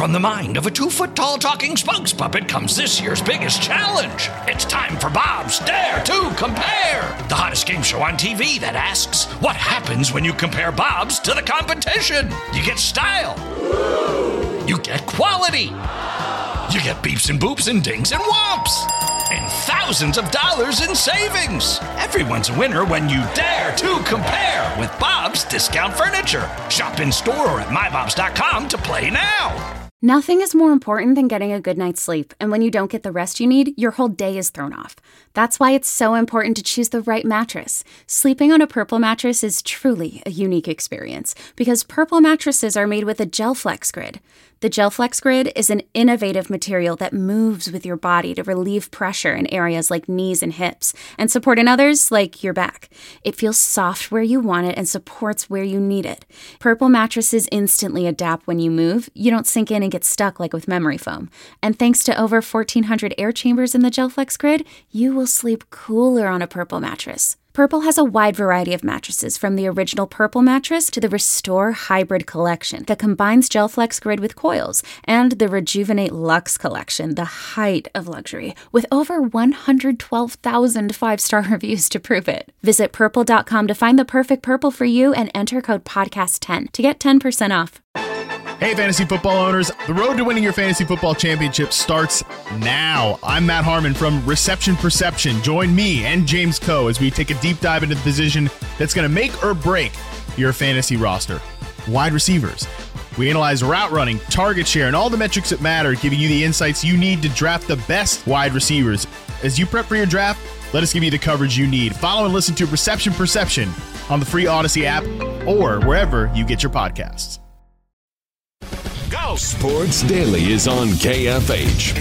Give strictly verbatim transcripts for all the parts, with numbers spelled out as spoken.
From the mind of a two-foot-tall talking spokes puppet comes this year's biggest challenge. It's time for Bob's Dare to Compare, the hottest game show on T V that asks, what happens when you compare Bobs to the competition? You get style. You get quality. You get beeps and boops and dings and whomps. And thousands of dollars in savings. Everyone's a winner when you dare to compare with Bob's Discount Furniture. Shop in store or at my bobs dot com to play now. Nothing is more important than getting a good night's sleep, and when you don't get the rest you need, your whole day is thrown off. That's why it's so important to choose the right mattress. Sleeping on a Purple mattress is truly a unique experience, because Purple mattresses are made with a GelFlex Grid. The GelFlex Grid is an innovative material that moves with your body to relieve pressure in areas like knees and hips, and support in others like your back. It feels soft where you want it and supports where you need it. Purple mattresses instantly adapt when you move. You don't sink in and get stuck like with memory foam. And thanks to over fourteen hundred air chambers in the GelFlex Grid, you will sleep cooler on a Purple mattress. Purple has a wide variety of mattresses, from the original Purple mattress to the Restore Hybrid collection that combines GelFlex Grid with coils, and the Rejuvenate Luxe collection, the height of luxury, with over one hundred twelve thousand five-star reviews to prove it. Visit purple dot com to find the perfect Purple for you and enter code podcast ten to get ten percent off. Hey, fantasy football owners. The road to winning your fantasy football championship starts now. I'm Matt Harmon from Reception Perception. Join me and James Coe as we take a deep dive into the position that's going to make or break your fantasy roster. Wide receivers. We analyze route running, target share, and all the metrics that matter, giving you the insights you need to draft the best wide receivers. As you prep for your draft, let us give you the coverage you need. Follow and listen to Reception Perception on the free Odyssey app or wherever you get your podcasts. Go! Sports Daily is on K F H.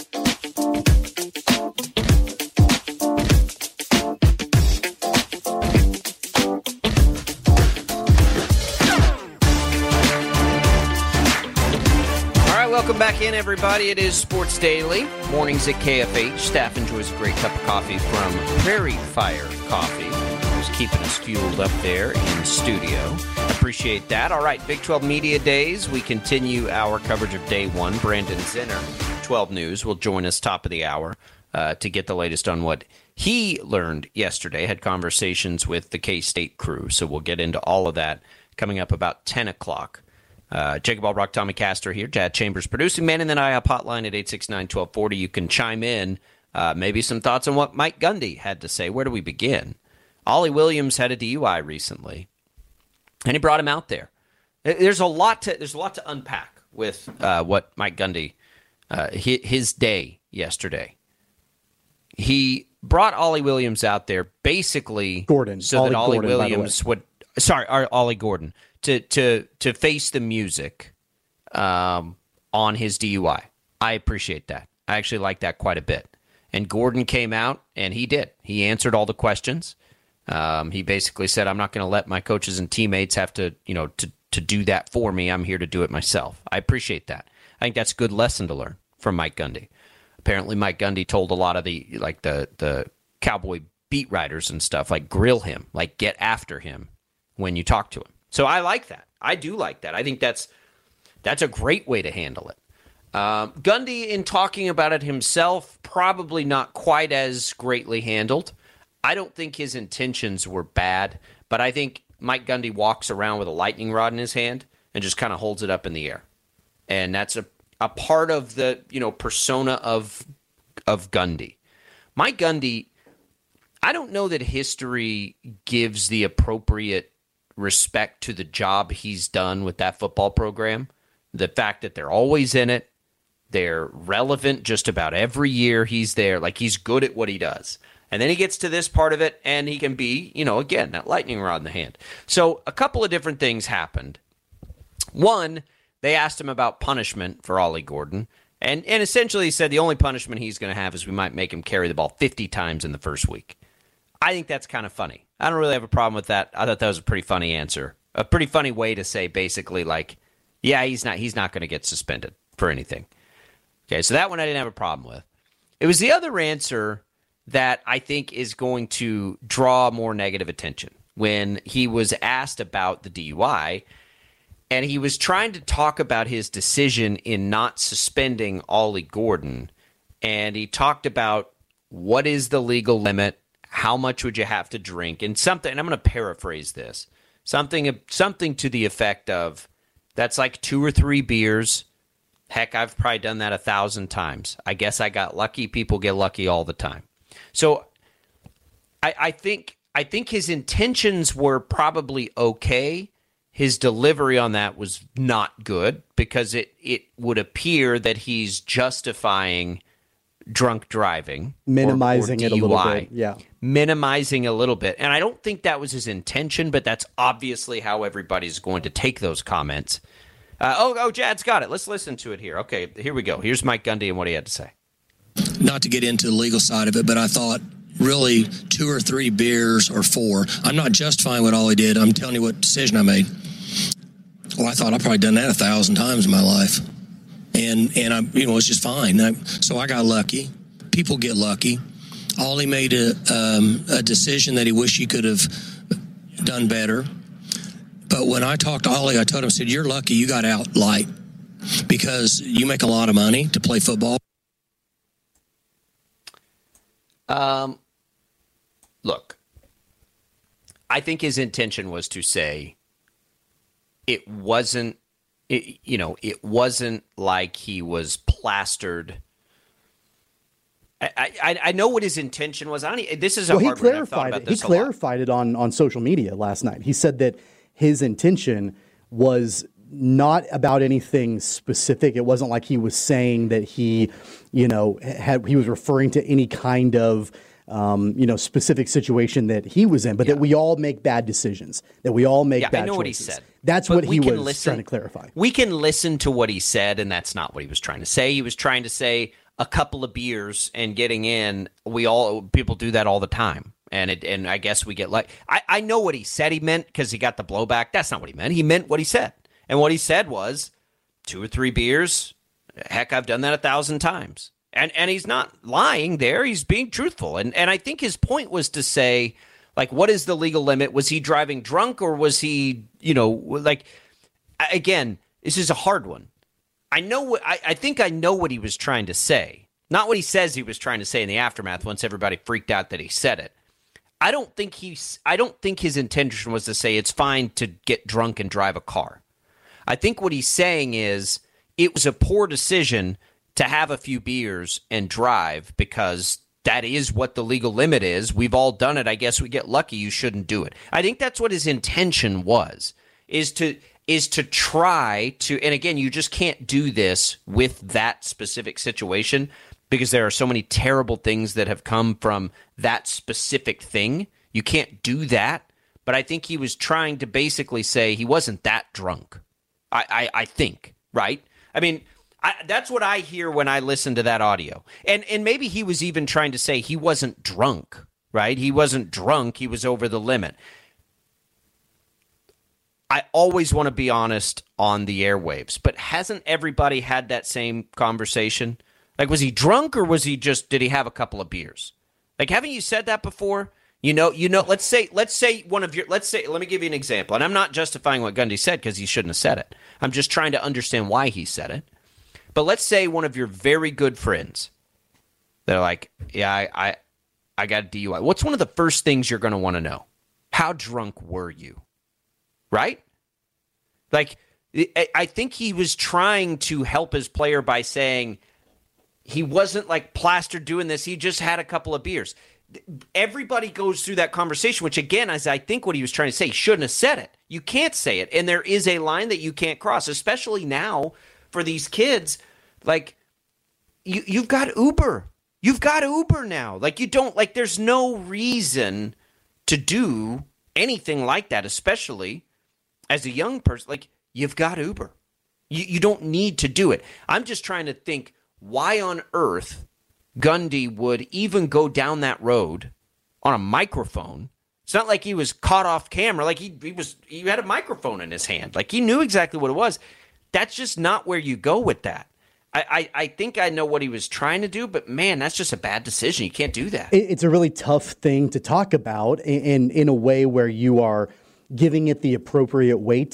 Welcome back in, everybody. It is Sports Daily, mornings at K F H. Staff enjoys a great cup of coffee from Prairie Fire Coffee. Just keeping us fueled up there in studio. Appreciate that. All right, Big twelve Media Days. We continue our coverage of day one. Brandon Zinner, twelve News, will join us top of the hour uh, to get the latest on what he learned yesterday. Had conversations with the K-State crew, so we'll get into all of that coming up about ten o'clock. Uh, Jacob Albrock, Tommy Castor here, Chad Chambers producing. Man in the I O P hotline at eight six nine, one two four zero. You can chime in. Uh, maybe some thoughts on what Mike Gundy had to say. Where do we begin? Ollie Williams had a D U I recently, and he brought him out there. There's a lot to there's a lot to unpack with uh, what Mike Gundy, uh, his, his day yesterday. He brought Ollie Williams out there basically Gordon, so Ollie that Ollie Gordon, Williams would sorry, Ollie Gordon. To, to to face the music um, on his D U I. I appreciate that. I actually like that quite a bit. And Gordon came out, and he did. He answered all the questions. Um, he basically said, I'm not going to let my coaches and teammates have to, you know, to, to do that for me. I'm here to do it myself. I appreciate that. I think that's a good lesson to learn from Mike Gundy. Apparently, Mike Gundy told a lot of the, like, the, the Cowboy beat writers and stuff, like, grill him, like, get after him when you talk to him. So I like that. I do like that. I think that's that's a great way to handle it. Um, Gundy, in talking about it himself, probably not quite as greatly handled. I don't think his intentions were bad, but I think Mike Gundy walks around with a lightning rod in his hand and just kind of holds it up in the air. And that's a, a part of the, you know, persona of of Gundy. Mike Gundy, I don't know that history gives the appropriate respect to the job he's done with that football program. The fact that they're always in it, they're relevant just about every year he's there. Like, he's good at what he does. And then he gets to this part of it, and he can be, you know, again, that lightning rod in the hand. So a couple of different things happened. One, they asked him about punishment for Ollie Gordon, and, and essentially he said the only punishment he's going to have is we might make him carry the ball fifty times in the first week. I think that's kind of funny. I don't really have a problem with that. I thought that was a pretty funny answer. A pretty funny way to say basically like, yeah, he's not he's not going to get suspended for anything. Okay, so that one I didn't have a problem with. It was the other answer that I think is going to draw more negative attention when he was asked about the D U I. and he was trying to talk about his decision in not suspending Ollie Gordon, and he talked about what is the legal limit, how much would you have to drink, and something, and I'm going to paraphrase this, something something to the effect of, that's like two or three beers. Heck, I've probably done that a thousand times. I guess I got lucky. People get lucky all the time. So I, I think I think his intentions were probably okay. His delivery on that was not good because it, it would appear that he's justifying drunk driving. Minimizing or, or it a little bit, yeah. Minimizing a little bit. And I don't think that was his intention, but that's obviously how everybody's going to take those comments. Uh, oh, oh, Jad's got it. Let's listen to it here. Okay, here we go. Here's Mike Gundy and what he had to say. Not to get into the legal side of it, but I thought really two or three beers or four. I'm not justifying what Ollie did. I'm telling you what decision I made. Well, I thought I've probably done that a thousand times in my life. And, and I, you know, it's just fine. I, so I got lucky. People get lucky. Ollie made a, um, a decision that he wished he could have done better. But when I talked to Ollie, I told him, I said, you're lucky you got out light because you make a lot of money to play football. Um, look, I think his intention was to say it wasn't, it, you know, it wasn't like he was plastered. I, I, I know what his intention was. I don't, this is a well, hard he clarified one. it. He clarified it on, on social media last night. He said that his intention was not about anything specific. It wasn't like he was saying that he, you know, had he was referring to any kind of, um, you know, specific situation that he was in, but yeah. that we all make bad decisions, that we all make yeah, bad choices. I know what he said. That's but what he was listen, trying to clarify. We can listen to what he said, and that's not what he was trying to say. He was trying to say a couple of beers and getting in. We all people do that all the time. And it, and I guess we get like I, I know what he said he meant because he got the blowback. That's not what he meant. He meant what he said. And what he said was two or three beers. Heck, I've done that a thousand times. And and he's not lying there. He's being truthful. And and I think his point was to say, like, what is the legal limit? Was he driving drunk or was he, you know, like, again, this is a hard one. I know what I, I think I know what he was trying to say. Not what he says he was trying to say in the aftermath once everybody freaked out that he said it. I don't think he's I don't think his intention was to say it's fine to get drunk and drive a car. I think what he's saying is it was a poor decision to have a few beers and drive because that is what the legal limit is. We've all done it. I guess we get lucky. You shouldn't do it. I think that's what his intention was, is to is to try to, and again, you just can't do this with that specific situation because there are so many terrible things that have come from that specific thing. You can't do that. But I think he was trying to basically say he wasn't that drunk. I, I, I think, right? I mean, I, that's what I hear when I listen to that audio. And and maybe he was even trying to say he wasn't drunk, right? He wasn't drunk. He was over the limit. I always want to be honest on the airwaves, but hasn't everybody had that same conversation? Like, was he drunk or was he just, did he have a couple of beers? Like, haven't you said that before? You know, you know, let's say, let's say one of your, let's say, let me give you an example. And I'm not justifying what Gundy said because he shouldn't have said it. I'm just trying to understand why he said it. But let's say one of your very good friends, they're like, yeah, I, I, I got a D U I. What's one of the first things you're going to want to know? How drunk were you? Right? Like, I think he was trying to help his player by saying he wasn't like plastered doing this. He just had a couple of beers. Everybody goes through that conversation, which again, as I think what he was trying to say, he shouldn't have said it. You can't say it. And there is a line that you can't cross, especially now for these kids. Like, you, you've got Uber. You've got Uber now. Like, you don't, like, there's no reason to do anything like that, especially as a young person. Like, you've got Uber. You, you don't need to do it. I'm just trying to think why on earth Gundy would even go down that road on a microphone. It's not like he was caught off camera. Like, he, he was, he had a microphone in his hand. Like, he knew exactly what it was. That's just not where you go with that. I, I, I think I know what he was trying to do, but man, that's just a bad decision. You can't do that. It's a really tough thing to talk about in, in a way where you are giving it the appropriate weight.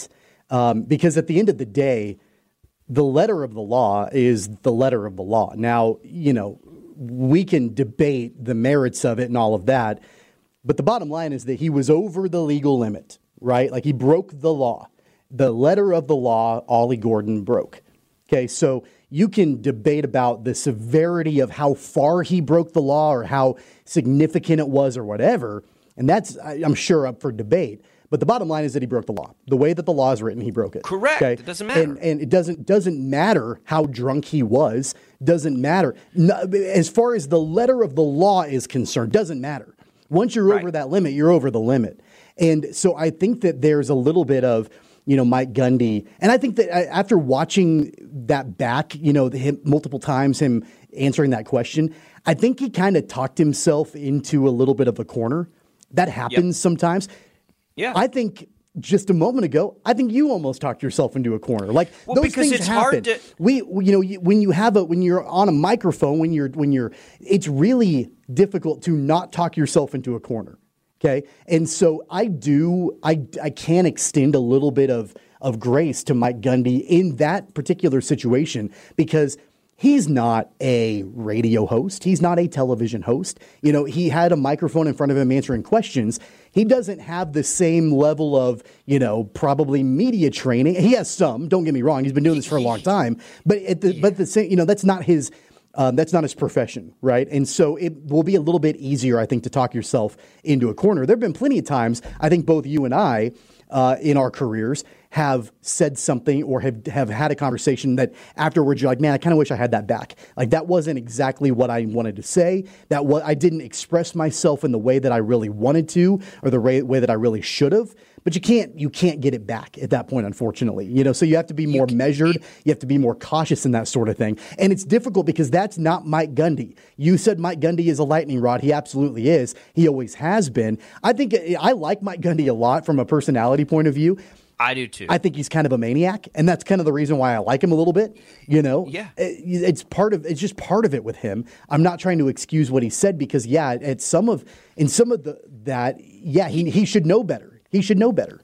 Um, because at the end of the day, the letter of the law is the letter of the law. Now, you know, we can debate the merits of it and all of that, but the bottom line is that he was over the legal limit, right? Like he broke the law. The letter of the law, Ollie Gordon broke. Okay, so you can debate about the severity of how far he broke the law or how significant it was or whatever, and that's, I'm sure, up for debate. But the bottom line is that he broke the law. The way that the law is written, he broke it. Correct. Okay? It doesn't matter. And, and it doesn't doesn't matter how drunk he was. Doesn't matter. No, as far as the letter of the law is concerned, doesn't matter. Once you're Right. over that limit, you're over the limit. And so I think that there's a little bit of, you know, Mike Gundy. And I think that after watching that back, you know, him multiple times, him answering that question, I think he kind of talked himself into a little bit of a corner. That happens Yep. sometimes. Yeah. I think just a moment ago, I think you almost talked yourself into a corner. Like Well, those because things it's happen. hard to- We, we- you know, you- when you have a when you're on a microphone, when you're when you're, it's really difficult to not talk yourself into a corner. Okay, and so I do, I I can extend a little bit of of grace to Mike Gundy in that particular situation because he's not a radio host. He's not a television host. You know, he had a microphone in front of him answering questions. He doesn't have the same level of, you know, probably media training. He has some, don't get me wrong. He's been doing this for a long time. But at the, but the same, you know, that's not his, um, that's not his profession, right? And so it will be a little bit easier, I think, to talk yourself into a corner. There have been plenty of times, I think both you and I, uh, in our careers, have said something or have, have had a conversation that afterwards you're like, man, I kind of wish I had that back. Like that wasn't exactly what I wanted to say. That was, I didn't express myself in the way that I really wanted to or the way, way that I really should have. But you can't you can't get it back at that point, unfortunately. You know, so you have to be more measured. You have to be more cautious in that sort of thing. And it's difficult because that's not Mike Gundy. You said Mike Gundy is a lightning rod. He absolutely is. He always has been. I think I like Mike Gundy a lot from a personality point of view. I do too. I think he's kind of a maniac, and that's kind of the reason why I like him a little bit. You know, Yeah. It- it's part of it's just part of it with him. I'm not trying to excuse what he said because yeah, at some of in some of the that yeah, he he should know better. He should know better.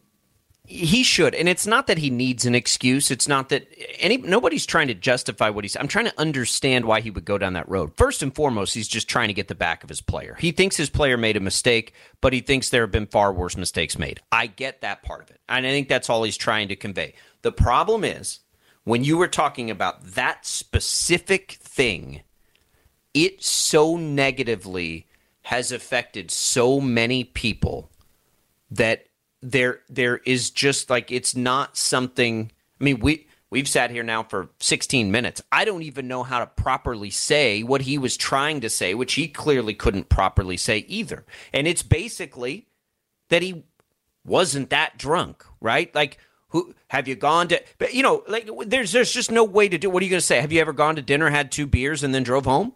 He should, and it's not that he needs an excuse. It's not that any nobody's trying to justify what he's. I'm trying to understand why he would go down that road. First and foremost, he's just trying to get the back of his player. He thinks his player made a mistake, but he thinks there have been far worse mistakes made. I get that part of it, and I think that's all he's trying to convey. The problem is when you were talking about that specific thing, it so negatively has affected so many people that there there is just like it's not something. I mean, we we've sat here now for sixteen minutes. I don't even know how to properly say what he was trying to say, which he clearly couldn't properly say either. And it's basically that he wasn't that drunk, right? Like, who have you gone to? But you know, like there's there's just no way to do. What are you going to say? Have you ever gone to dinner, had two beers, and then drove home?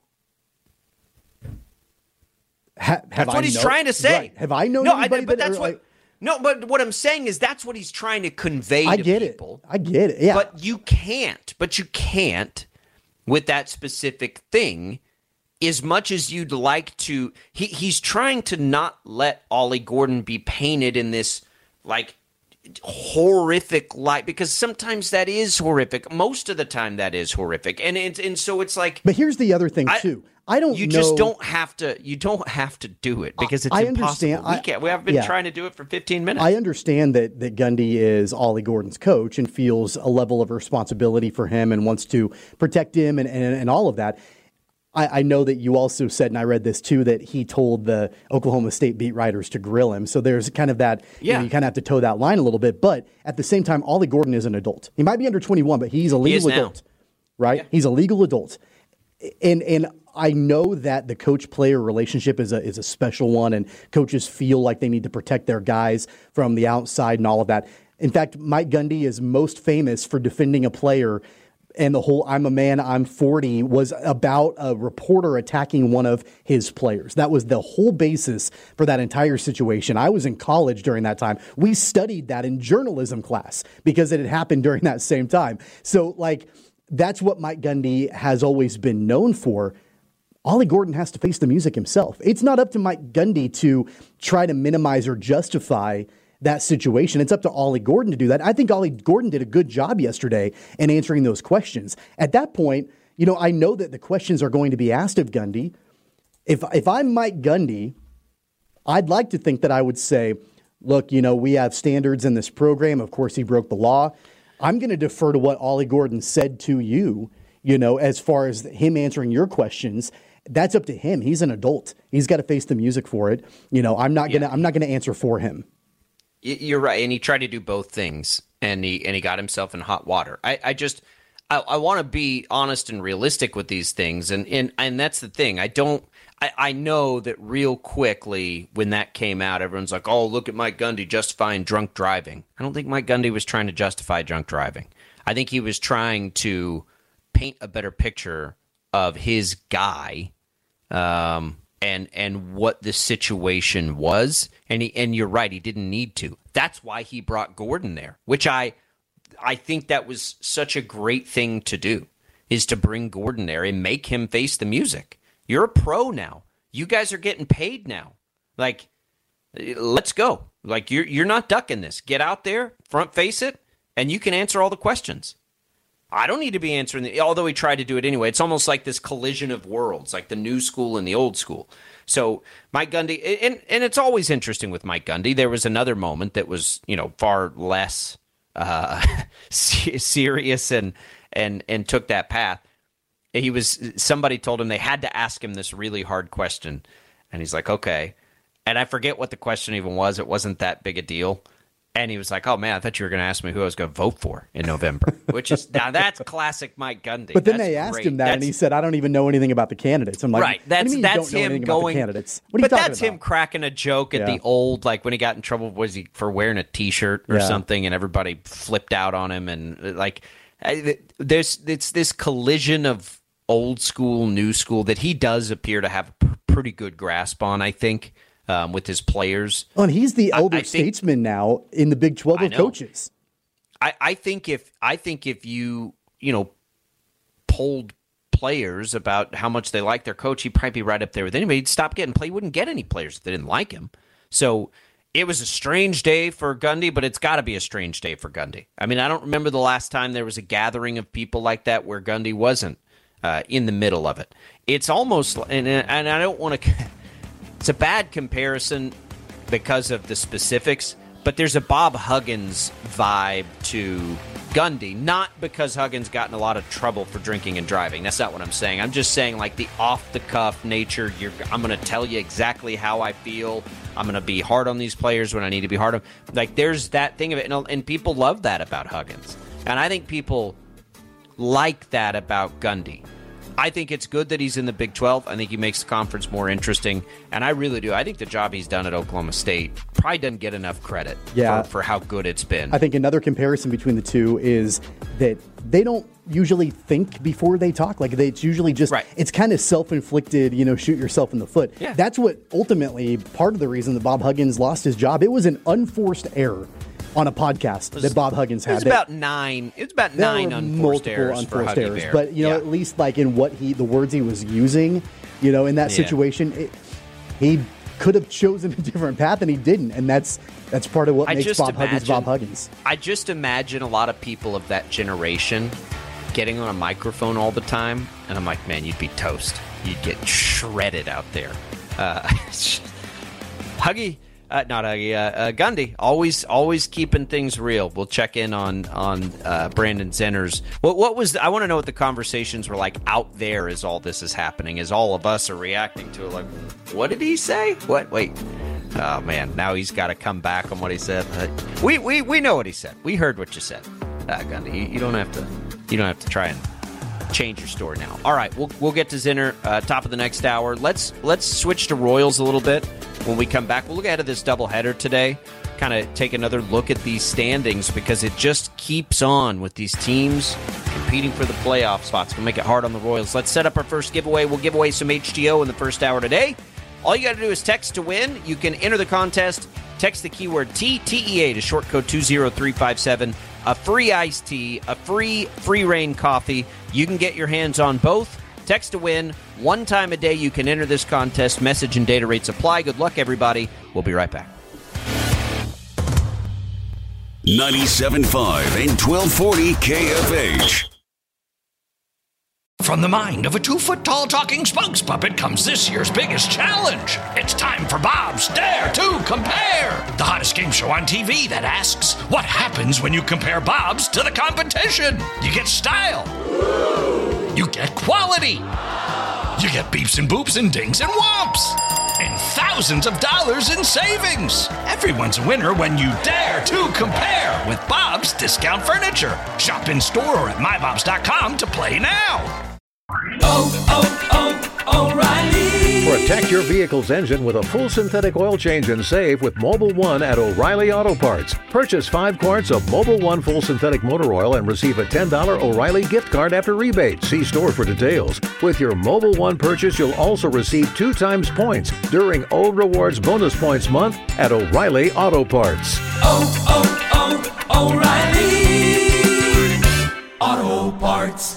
Ha, have That's I what he's know- trying to say. Right. Have I known no, I, anybody but that that's are what. like, No, but what I'm saying is that's what he's trying to convey I to get people. it. I get it. Yeah. But you can't. But you can't with that specific thing. As much as you'd like to, he, he's trying to not let Ollie Gordon be painted in this like horrific light, because sometimes that is horrific. Most of the time, that is horrific, and it's and so it's like. But here's the other thing I- too. I don't. You know, just don't have to. You don't have to do it because it's I impossible. understand. We I- can't. We have been yeah. trying to do it for fifteen minutes. I understand that that Gundy is Ollie Gordon's coach and feels a level of responsibility for him and wants to protect him and, and, and all of that. I, I know that you also said, and I read this too, that he told the Oklahoma State beat writers to grill him. So there's kind of that, you, Yeah. know, you kind of have to toe that line a little bit. But at the same time, Ollie Gordon is an adult. He might be under twenty-one, but he's a He is legal now. adult, right? He's a legal adult. And and I know that the coach-player relationship is a is a special one, and coaches feel like they need to protect their guys from the outside and all of that. In fact, Mike Gundy is most famous for defending a player, and the whole "I'm a man, I'm forty" was about a reporter attacking one of his players. That was the whole basis for that entire situation. I was in college during that time. We studied that in journalism class because it had happened during that same time. So, like, that's what Mike Gundy has always been known for. Ollie Gordon has to face the music himself. It's not up to Mike Gundy to try to minimize or justify that situation. It's up to Ollie Gordon to do that. I think Ollie Gordon did a good job yesterday in answering those questions. At that point, you know, I know that the questions are going to be asked of Gundy. If if I'm Mike Gundy, I'd like to think that I would say, look, you know, we have standards in this program. Of course, he broke the law. I'm going to defer to what Ollie Gordon said to you, you know, as far as him answering your questions. That's up to him. He's an adult. He's got to face the music for it. You know, I'm not going to yeah. I'm not going to answer for him. You're right. And he tried to do both things, and he and he got himself in hot water. I, I just I, I want to be honest and realistic with these things. And, and, and that's the thing. I don't I, I know that real quickly when that came out, everyone's like, oh, look at Mike Gundy justifying drunk driving. I don't think Mike Gundy was trying to justify drunk driving. I think he was trying to paint a better picture of his guy um, and and what the situation was. And he, and you're right, he didn't need to. That's why he brought Gordon there, which I I think that was such a great thing to do, is to bring Gordon there and make him face the music. You're a pro now. You guys are getting paid now. Like, let's go. Like, you're you're not ducking this. Get out there, front face it, and you can answer all the questions. I don't need to be answering the, although he tried to do it anyway. It's almost like this collision of worlds, like the new school and the old school. So Mike Gundy, and, and it's always interesting with Mike Gundy. There was another moment that was, you know, far less uh, serious and and and took that path. He was somebody told him they had to ask him this really hard question, and he's like, okay. And I forget what the question even was. It wasn't that big a deal. And he was like, oh, man, I thought you were going to ask me who I was going to vote for in November, which is now that's classic Mike Gundy. But then that's they asked great. him that, that's, and he said, I don't even know anything about the candidates. I'm like, right. That's, that's him going. Candidates? What are but you talking that's about? him cracking a joke at yeah. the old, like when he got in trouble, was he for wearing a T-shirt or yeah. something, and everybody flipped out on him. And like, there's it's this collision of old school, new school that he does appear to have a pretty good grasp on, I think. Um, with his players. Oh, and he's the elder I, I statesman think, now in the Big twelve of coaches. I, I think if I think if you, you know, polled players about how much they like their coach, he'd probably be right up there with anybody. He'd stop getting play. He wouldn't get any players if they didn't like him. So it was a strange day for Gundy, but it's got to be a strange day for Gundy. I mean, I don't remember the last time there was a gathering of people like that where Gundy wasn't uh, in the middle of it. It's almost, and, and I don't want to... It's a bad comparison because of the specifics, but there's a Bob Huggins vibe to Gundy, not because Huggins got in a lot of trouble for drinking and driving. That's not what I'm saying. I'm just saying, like, the off-the-cuff nature. You're, I'm going to tell you exactly how I feel. I'm going to be hard on these players when I need to be hard on. Like, there's that thing of it, and, and people love that about Huggins. And I think people like that about Gundy. I think it's good that he's in the Big twelve. I think he makes the conference more interesting, and I really do. I think the job he's done at Oklahoma State probably doesn't get enough credit yeah. for, for how good it's been. I think another comparison between the two is that they don't usually think before they talk. Like, they, it's usually just, right. it's kind of self-inflicted, you know, shoot yourself in the foot. Yeah. That's what ultimately, part of the reason that Bob Huggins lost his job. It was an unforced error on a podcast was, that Bob Huggins had. It was that, about nine. It was about nine unforced errors unforced for Huggy errors. Bear. But you know, yeah. at least like in what he, the words he was using, you know, in that yeah. situation, it, he could have chosen a different path, and he didn't. And that's that's part of what I makes Bob imagine, Huggins Bob Huggins. I just imagine a lot of people of that generation getting on a microphone all the time, and I'm like, man, you'd be toast. You'd get shredded out there. Uh, Huggy. Uh, not Huggy, uh, uh, Gundy, always, always keeping things real. We'll check in on on uh, Brandon Zenner's. What, what was? The, I want to know what the conversations were like out there as all this is happening, as all of us are reacting to it. Like, what did he say? What? Wait. Oh man, now he's got to come back on what he said. Uh, we we we know what he said. We heard what you said, uh, Gundy. You, you don't have to. You don't have to try and change your story now. All right, we'll we'll get to Zinner uh, top of the next hour. Let's let's switch to Royals a little bit when we come back. We'll look ahead of this doubleheader today, kind of take another look at these standings because it just keeps on with these teams competing for the playoff spots. We'll make it hard on the Royals. Let's set up our first giveaway. We'll give away some H T O in the first hour today. All you got to do is text to win. You can enter the contest. Text the keyword T T E A to short code two zero three five seven. A free iced tea, a free free reign coffee. You can get your hands on both. Text to win. One time a day you can enter this contest. Message and data rates apply. Good luck, everybody. We'll be right back. ninety-seven point five and twelve forty K F H. From the mind of a two-foot-tall talking spokes puppet comes this year's biggest challenge. It's time for Bob's Dare to Compare, the hottest game show on T V that asks, what happens when you compare Bob's to the competition? You get style. You get quality. You get beeps and boops and dings and whomps. And thousands of dollars in savings. Everyone's a winner when you dare to compare with Bob's Discount Furniture. Shop in store or at my bobs dot com to play now. Oh, oh, oh, O'Reilly. Protect your vehicle's engine with a full synthetic oil change and save with Mobil one at O'Reilly Auto Parts. Purchase five quarts of Mobil one full synthetic motor oil and receive a ten dollars O'Reilly gift card after rebate. See store for details. With your Mobil one purchase, you'll also receive two times points during O Rewards Bonus Points Month at O'Reilly Auto Parts. Oh, oh, oh, O'Reilly Auto Parts.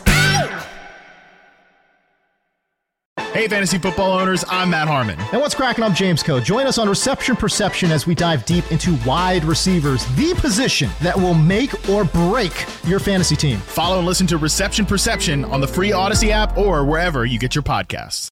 Hey, fantasy football owners, I'm Matt Harmon. And what's cracking? I'm James Coe. Join us on Reception Perception as we dive deep into wide receivers, the position that will make or break your fantasy team. Follow and listen to Reception Perception on the free Odyssey app or wherever you get your podcasts.